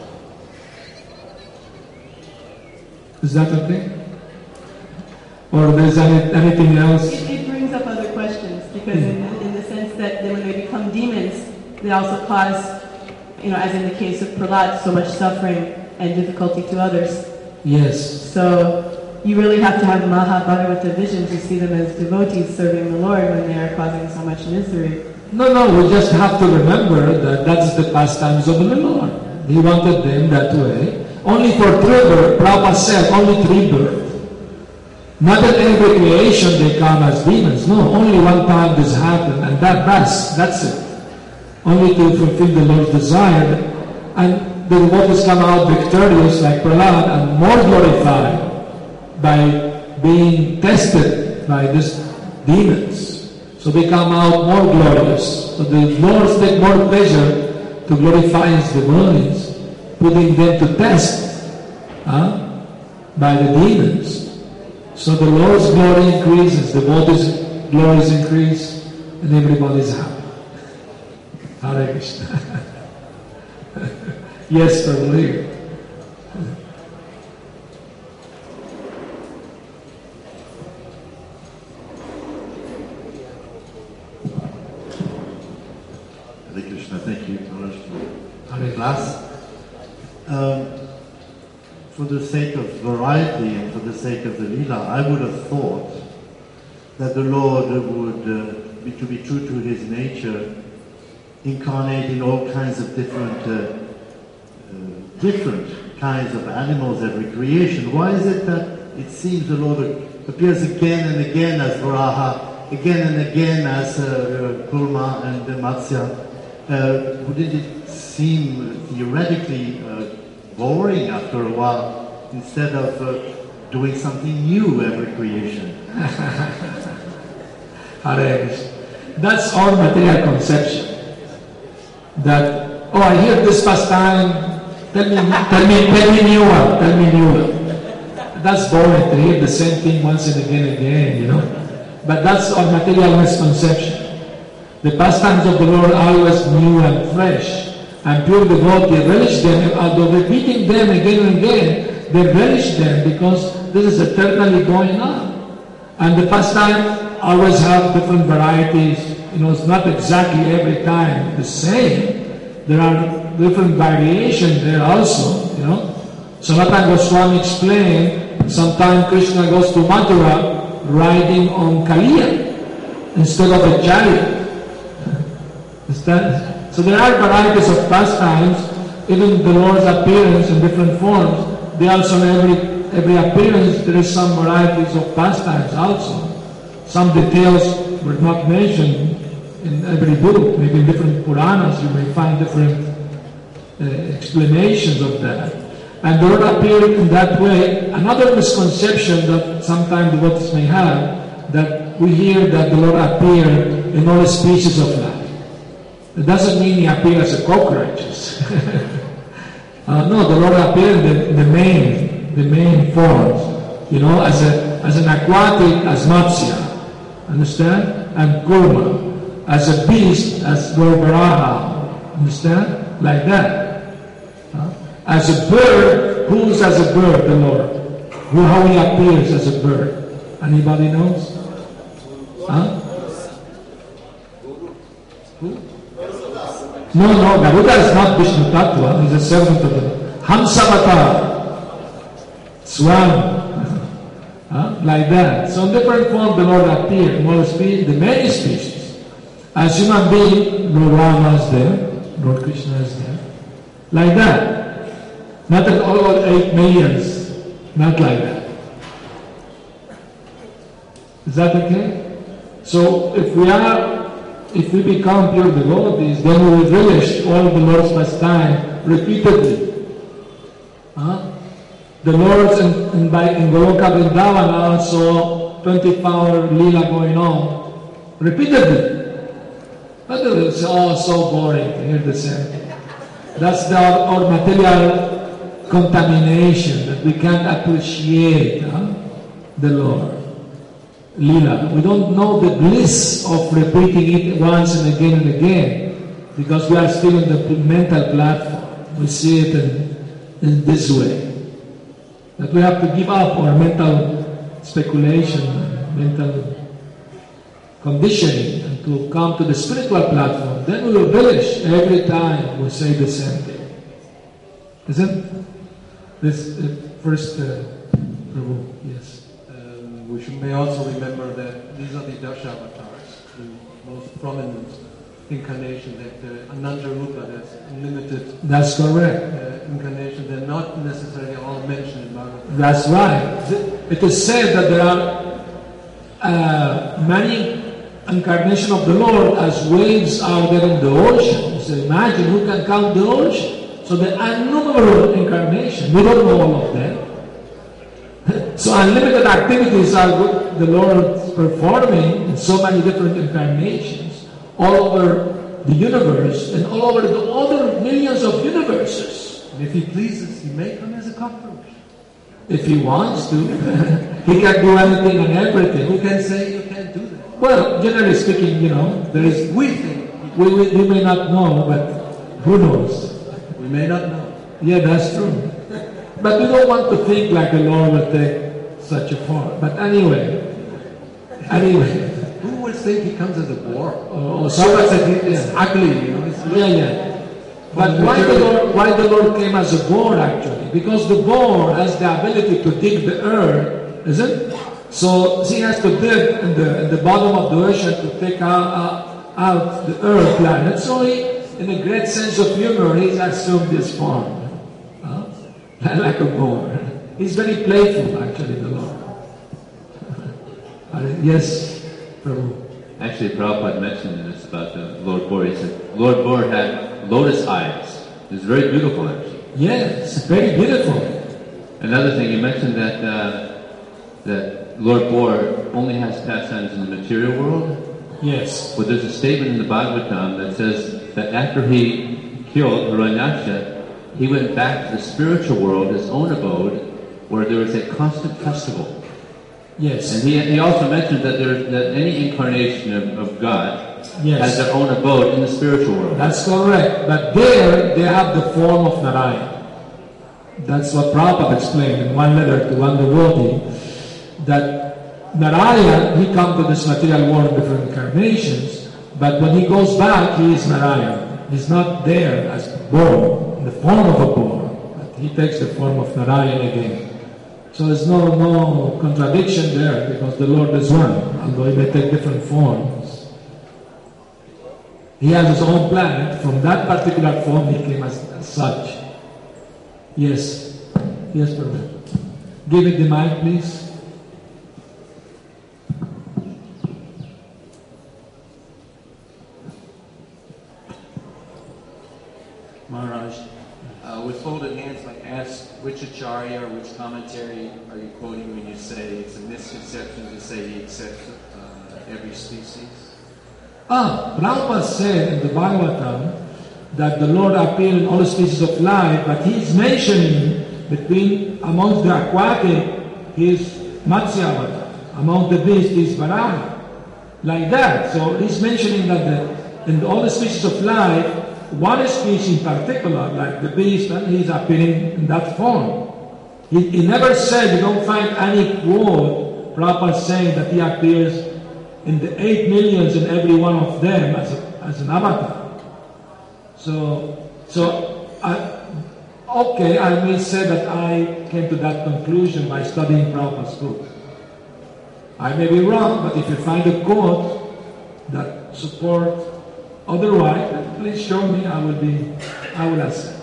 Is that okay? Or there's any, anything else? It, it brings up other questions, because in, the, in the sense that when they become demons, they also cause, you know, as in the case of Prahlad, so much suffering and difficulty to others. Yes. So you really have to have Mahabhagavata vision to see them as devotees serving the Lord when they are causing so much misery. No, no, we just have to remember that that's the pastimes of the Lord. He wanted them that way. Only for three birth, Prabhupada said, only three birth. Not in every creation they come as demons. No, only one time this happened, and that that's, that's it. Only to fulfill the Lord's desire. And the devotees come out victorious like Prahlad and more glorified by being tested by these demons. So they come out more glorious. So the Lord takes more pleasure to glorify His devotees, putting them to test huh, by the demons. So the Lord's glory increases, the devotees' glories increase, and everybody's happy. Hare Krishna. Yes, Prabhu. Hare Krishna, thank you for Hare class. Um, for the sake of variety and for the sake of the Leela, I would have thought that the Lord would, uh, be, to be true to His nature, incarnate in all kinds of different, uh, uh, different kinds of animals every creation. Why is it that it seems the Lord appears again and again as Varaha, again and again as uh, Kulma and uh, Matsya? Uh, wouldn't it seem theoretically uh, boring after a while, instead of uh, doing something new every creation? Hare Krishna. That's our material conception. That, oh, I hear this pastime, tell me, tell me, tell me new one, tell me new one. That's boring to hear the same thing once and again and again, you know. But that's our material misconception. The pastimes of the Lord are always new and fresh, and pure devotee relish them, although repeating them again and again, they relish them because this is eternally going on. And the pastime always have different varieties. You know, it's not exactly every time the same. There are different variations there also, you know. Sanatana Goswami explained, sometimes Krishna goes to Mathura riding on Kaliya instead of a chariot. Understand? So there are varieties of pastimes, even the Lord's appearance in different forms. They also, in every, every appearance, there is some varieties of pastimes also. Some details were not mentioned in every book. Maybe in different Puranas you may find different uh, explanations of that. And the Lord appeared in that way. Another misconception that sometimes devotees may have, that we hear that the Lord appeared in all species of life. It doesn't mean he appeared as a cockroaches. uh, no, the Lord appeared in the, in the main, the main forms. You know, as a as an aquatic, as Matsya, understand? And Kurma, as a beast, as Lord Varaha, understand? Like that. Uh, as a bird, who's as a bird? The Lord. Who, how he appears as a bird? Anybody knows? Huh? Who? No, no, Garuda is not Vishnu Tattva, he's a servant of the Hamsavatar, Swan, huh? Like that. So in different form the Lord appeared, more species, the many species. As human being, Lord Rama is there, Lord Krishna is there. Like that. Not at all eight millions, not like that. Is that okay? So if we are If we become pure devotees, then we will relish all the Lord's pastime repeatedly. Huh? The Lord's in, in, in Goloka Vrindavana saw twenty-four hour lila going on repeatedly. But it's all so boring to hear the same thing. That's the, our material contamination that we can't appreciate huh? the Lord. Lila. We don't know the bliss of repeating it once and again and again because we are still in the mental platform. We see it in, in this way. That we have to give up our mental speculation, mental conditioning and to come to the spiritual platform. Then we will relish every time we say the same thing. Isn't this uh, first uh, Prabhu? Yes. We should, may also remember that these are the Dasha avatars, the most prominent incarnation, that uh, Ananta Rupa, that's unlimited. That's correct. Uh, incarnation, they're not necessarily all mentioned in Bhagavatam. That's right. It is said that there are uh, many incarnations of the Lord as waves out there in the ocean. So imagine who can count the ocean. So there are innumerable incarnations. We don't know all of them. So unlimited activities are the Lord performing in so many different incarnations all over the universe and all over the other millions of universes. And if He pleases, He may come as a cockroach. If He wants to. He can do anything and everything. Who can say you can't do that? Well, generally speaking, you know, there is, we think. We, we, we may not know, but who knows? We may not know. Yeah, that's true. But we don't want to think like the Lord will take such a form. But anyway, anyway. Who would think He comes as a boar? Oh, oh, somebody said it's yeah. ugly, you know. It's yeah, yeah. But why the Lord? Why the Lord came as a boar actually? Because the boar has the ability to dig the earth, isn't it? So he has to dig in the in the bottom of the ocean to take out, uh, out the earth planet. So he, in a great sense of humor, he's assumed this form. Like a boar. He's very playful, actually, the Lord. Yes, Prabhu. Actually, Prabhupada mentioned this about the Lord Boar. He said, Lord Boar had lotus eyes. It's very beautiful, actually. Yes, very beautiful. Another thing, he mentioned that uh, that Lord Boar only has pastimes in the material world. Yes. But there's a statement in the Bhagavatam that says that after he killed Hiranyaksha, he went back to the spiritual world, his own abode, where there was a constant festival. Yes. And he, he also mentioned that there that any incarnation of, of God yes. has their own abode in the spiritual world. That's correct. But there, they have the form of Narayana. That's what Prabhupada explained in one letter to one devotee, that Narayana, he comes to this material world in different incarnations, but when he goes back, he is Narayana. He's not there as born. The form of a boar, but he takes the form of Narayan again. So there's no no contradiction there because the Lord is one, although he may take different forms. He has his own planet. From that particular form, he came as, as such. Yes, yes, brother. Give it the mic, please. Maharaj, uh, with folded hands, I ask which acharya or which commentary are you quoting when you say it's a misconception to say he accepts uh, every species? Ah, Prabhupada said in the Bhagavatam that the Lord appeared in all species of life, but he is mentioning between amongst the aquatic is Matsya Avatar, among the beasts is Varaha. Like that. So he's mentioning that the, in all the species of life, one species in particular, like the beast, and he's appearing in that form. He, he never said, you don't find any quote, Prabhupada saying that he appears in the eight millions in every one of them as, a, as an avatar. So, so I, okay, I may say that I came to that conclusion by studying Prabhupada's books. I may be wrong, but if you find a quote that support otherwise, then please show me. I will be, I will accept.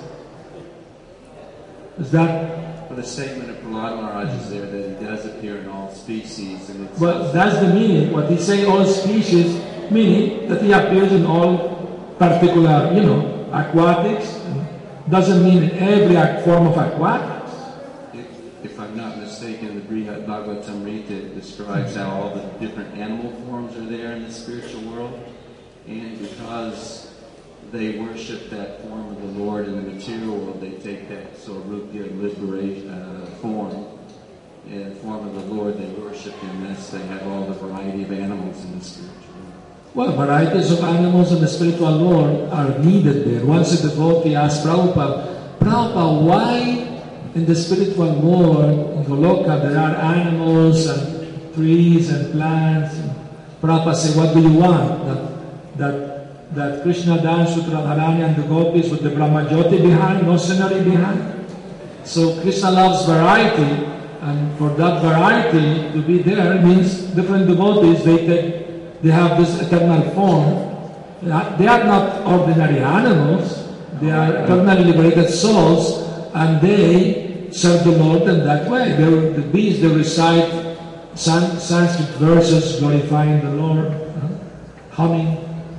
Is that? Well, the statement of Prahlad Maharaj is there that he does appear in all species, and it's Well, that's the meaning. What he's saying, all species, meaning that he appears in all particular, you know, aquatics. Doesn't mean in every form of aquatics. If, if I'm not mistaken, the Brihad Bhagavatamrita describes how all the different animal forms are there in the spiritual world, and because they worship that form of the Lord in the material world, they take that Swarupya liberation uh, form, and the form of the Lord they worship in this. They have all the variety of animals in the spiritual world. Well, varieties of animals in the spiritual world are needed there. Once a devotee asked Prabhupada, Prabhupada, why in the spiritual world, in Goloka, there are animals and trees and plants? And Prabhupada said, what do you want? That, that that Krishna danced with Radharani and the gopis with the Brahmajyoti behind, no scenery behind. So Krishna loves variety, and for that variety to be there means different devotees, they take, they have this eternal form. They are not ordinary animals, they are eternally liberated souls, and they serve the Lord in that way. They, the bees, they recite San, Sanskrit verses glorifying the Lord, uh, humming.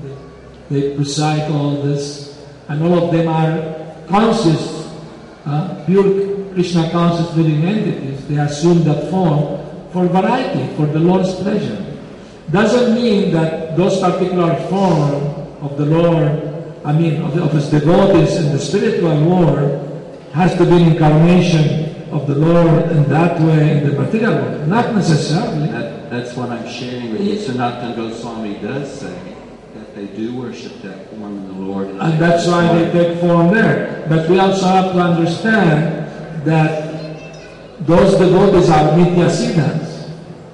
They recite all this, and all of them are conscious, uh, pure Krishna conscious living entities. They assume that form for variety, for the Lord's pleasure. Doesn't mean that those particular form of the Lord, I mean of, the, of His devotees in the spiritual world, has to be an incarnation of the Lord in that way in the material world. Not necessarily. That, that's what I'm sharing with you. Sanatana Goswami does say they do worship that form of the Lord. And, and that's why they take form there. But we also have to understand that those devotees are Nitya Siddhas.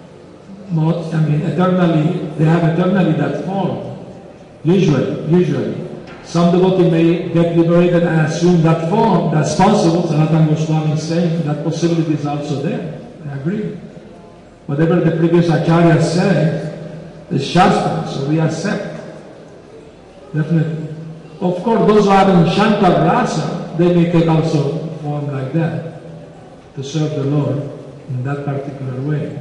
Most, I mean, eternally, they have eternally that form. Usually, usually. Some devotee may get liberated and assume that form. That's possible. Sanatana Goswami is saying that possibility is also there. I agree. Whatever the previous Acharya said is Shastra, so we accept. Definitely. Of course, those who are in Shankar Rasa, they may take also form like that to serve the Lord in that particular way.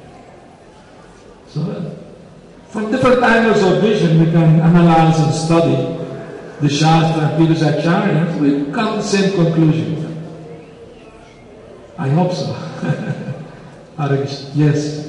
So, from different angles of vision, we can analyze and study the Shastra and previous Acharyas. We come to the same conclusion. I hope so. Yes.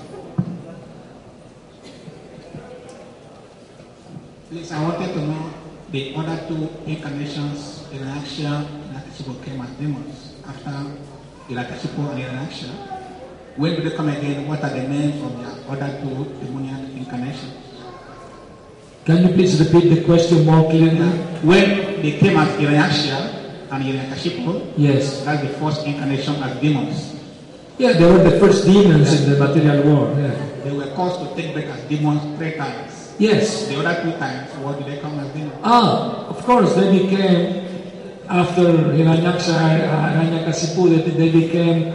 Please, I wanted to know the other two incarnations, Hiranyakashipu and Hiranyakashipu came as demons. After Hiranyakashipu and Hiranyakashipu, when do they come again? What are the names of the other two demoniac incarnations? Can you please repeat the question more clearly? Yeah. When they came as Hiranyakashipu and Hiranyakashipu, yes, that's the first incarnation as demons. Yeah, they were the first demons yeah. in the material world. Yeah. They were caused to take back as demons three times. Yes. The other two times, what did they come as demons? Ah, of course, they became, after Hiranyakashipu, they, they became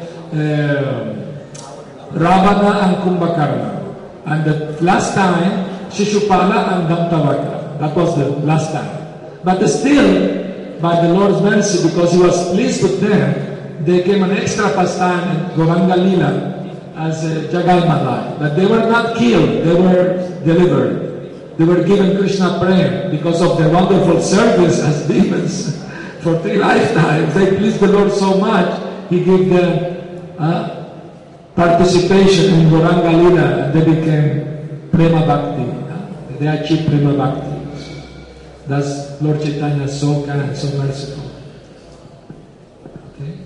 uh, Ravana and Kumbhakarna. And the last time, Shishupala and Dantavakra. That was the last time. But still, by the Lord's mercy, because He was pleased with them, they came an extra pastime in Gauranga Lila as a Jagai Madai. But they were not killed, they were delivered. They were given Krishna Prem because of their wonderful service as demons for three lifetimes. They pleased the Lord so much, He gave them uh, participation in Gauranga Lila, and they became Prema Bhakti. Uh, they they achieve prema bhakti. Thus, Lord Chaitanya is so kind, so merciful. Okay?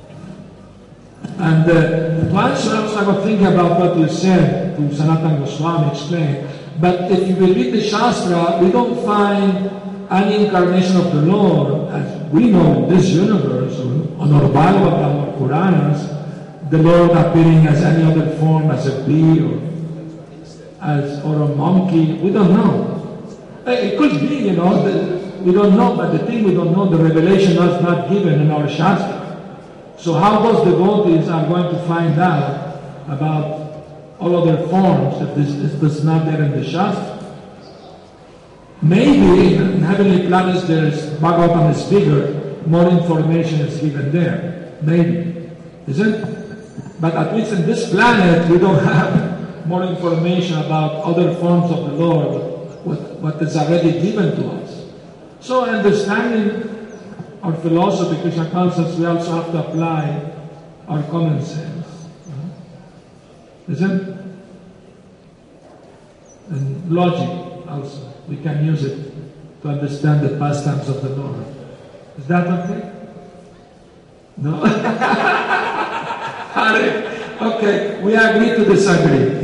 And uh, once I was thinking about what you said to Sanatana Goswami explained, but if you will read the Shastra, we don't find any incarnation of the Lord, as we know in this universe, or on our Bhagavatam or Puranas, the Lord appearing as any other form, as a bee or as or a monkey. We don't know. It could be, you know, the, we don't know, but the thing we don't know, the revelation is not given in our Shastra. So how those devotees are going to find out about all other forms if this, if this is not there in the Shastra? Maybe in heavenly planets there is, Bhagavatam is bigger, more information is given there. Maybe. Isn't it? But at least in this planet we don't have more information about other forms of the Lord, what, what is already given to us. So understanding our philosophy, Krishna consciousness, we also have to apply our common sense. Isn't it? And logic also. We can use it to understand the pastimes of the Lord. Is that okay? No? Okay, we agree to disagree.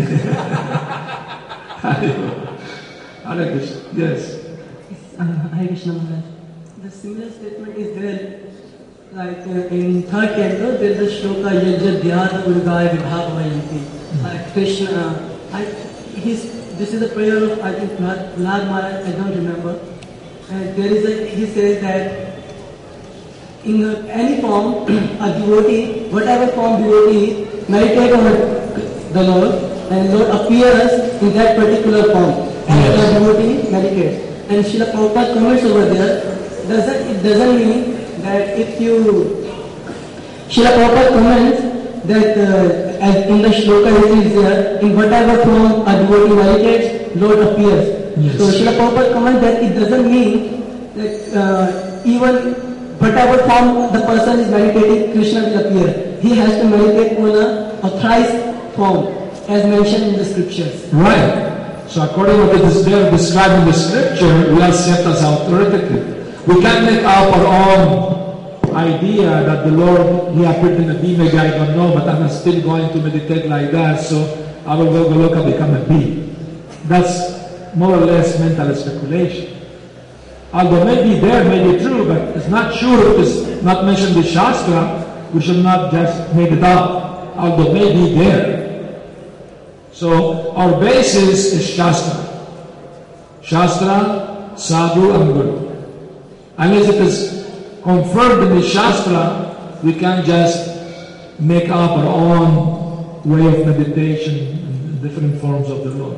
Hare Krishna. Yes. Uh, Hare Krishna Maharaj. The similar statement is there, like uh, in third canto, there is a shloka Yajadhyat Urgaya Vibhavayanti. Uh, Krishna, uh, I, his, this is a prayer of, I think, Prahlad Maharaj, I don't remember. And there is a, he says that in uh, any form, a devotee, whatever form devotee is, meditate on the Lord, and Lord appears in that particular form. And yes. The devotee meditates. And Srila Prabhupada comments over there, doesn't, it doesn't mean that if you, Srila Prabhupada comments that uh, as in the shloka it is there, in whatever form a devotee meditates, Lord appears. Yes. So Srila Prabhupada comments that it doesn't mean that uh, even whatever form the person is meditating, Krishna will appear. He has to meditate on a authorized form, as mentioned in the scriptures. Right. So according to what is there described in the scripture, we are set as authoritative. We can't make up our own idea that the Lord, He appeared in a bee, maybe I don't know, but I'm still going to meditate like that, so I will go look and become a bee. That's more or less mental speculation. Although maybe there, maybe true, but it's not sure if it's not mentioned in the Shastra, we should not just make it up, although maybe there. So our basis is Shastra. Shastra, Sadhu and Guru. Unless it is confirmed in the Shastra, we can't just make up our own way of meditation in different forms of the Lord.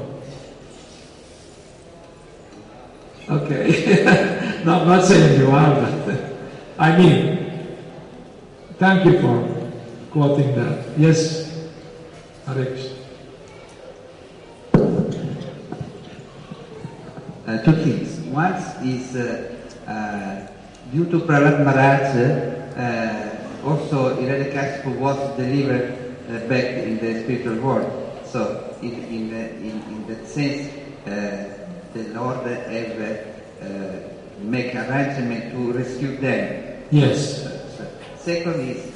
Okay. No, I'm not saying you are, but I mean, thank you for quoting that. Yes, Hare Krishna. Uh, two things. One is uh, uh, due to Prahlad Maharaj, uh, also Hiranyakashipu was delivered uh, back in the spiritual world. So in in, uh, in, in that sense, uh, the Lord have uh, make arrangement to rescue them. Yes. So, so. Second is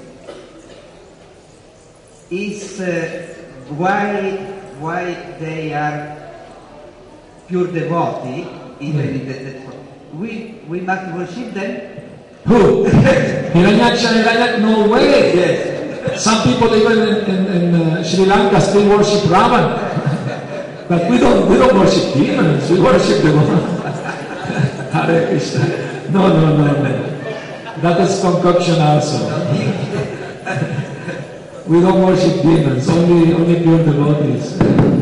is uh, why why they are pure devotee, even in the, the we we must worship them. Who? Hiranyaksha and Hiranyak? No way. Yes. Some people even in, in, in uh, Sri Lanka still worship Ravan. But we don't we don't worship demons. We worship the Lord. Hare Krishna. No, no, no, no. That is concoction also. We don't worship demons. Only only pure devotees.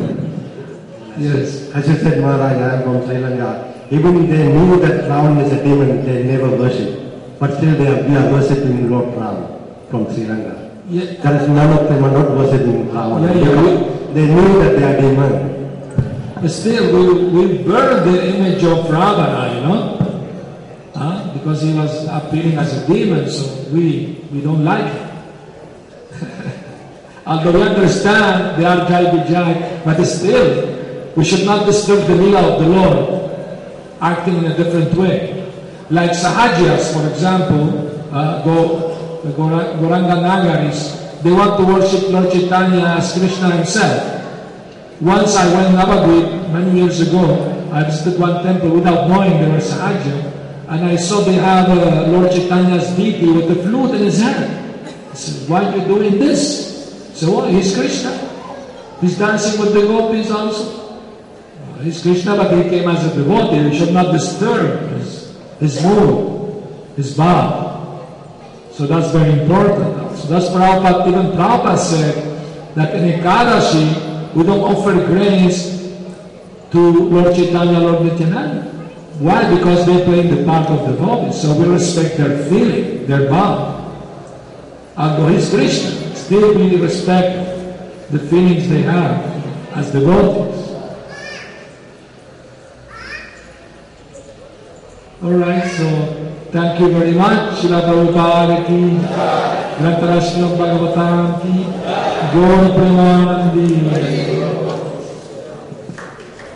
Yes. As you said, Maharaj, I am from Sri Lanka. Even they knew that Ravan is a demon, they never worship. But still they are, we are worshipping Lord Ravan from Sri Lanka. Yeah. There is none of them are not worshipping Ravan. Yeah, yeah. They knew that they are demon. But still, we, we burn the image of Ravana, you know? Huh? Because he was appearing as a demon, so we, we don't like it. Although we understand they are Jai Vijay, but still, we should not disturb the Lila of the Lord, acting in a different way. Like Sahajias, for example, uh, Go, the Goranga Nagaris, they want to worship Lord Chaitanya as Krishna himself. Once I went in Navadvip many years ago, I visited one temple without knowing there was Sahajya, and I saw they have uh, Lord Chaitanya's deity with the flute in his hand. I said, why are you doing this? So, oh, he's Krishna. He's dancing with the gopis also. Uh, he's Krishna, but he came as a devotee. We should not disturb his, his mood, his bhav. So that's very important. So that's Prabhupada, even Prabhupada said that in Ekadashi, we don't offer grains to Lord Chaitanya, Lord Nityananda. Why? Because they play the part of devotees. So we respect their feeling, their bhav. Although he's Krishna, still we respect the feelings they have as devotees. Alright, so thank you very much. Srila Prabhupada ki, Grantara Srimad Bhagavatam ki, Gaur Premanandi.